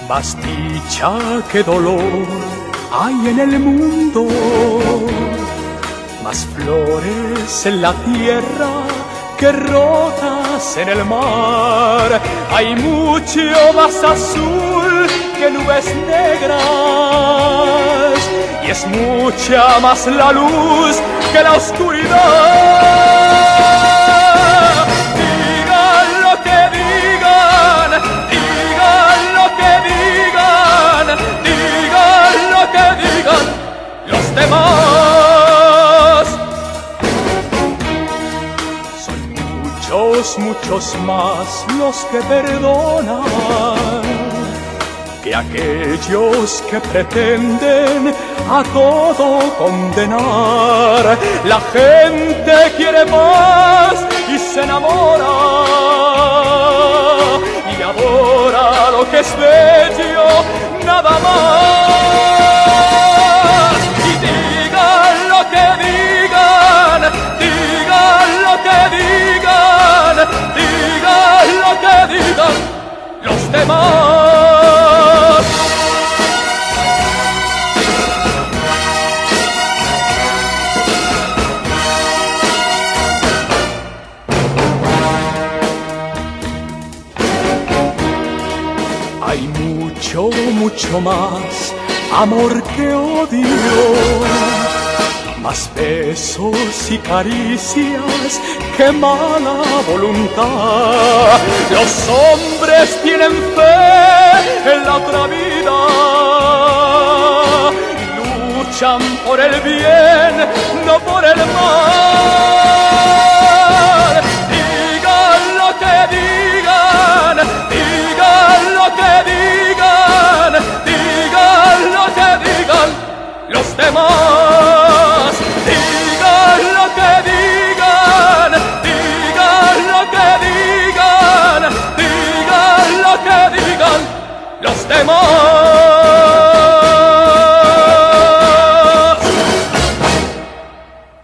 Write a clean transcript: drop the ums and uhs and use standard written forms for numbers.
Más dicha que dolor hay en el mundo, más flores en la tierra que rosas en el mar. Hay mucho más azul que nubes negras, y es mucha más la luz que la oscuridad. Los demás son muchos, muchos más los que perdonan que aquellos que pretenden a todo condenar. La gente quiere más y se enamora y adora lo que es bello, nada más. Los demás. Hay mucho, mucho más amor que odio, más besos y caricias que mala voluntad. Los hombres tienen fe en la otra vida y luchan por el bien, no por el mal. Digan lo que digan, digan lo que digan, digan lo que digan los demás. Digan lo que digan, digan lo que digan, digan lo que digan los demás.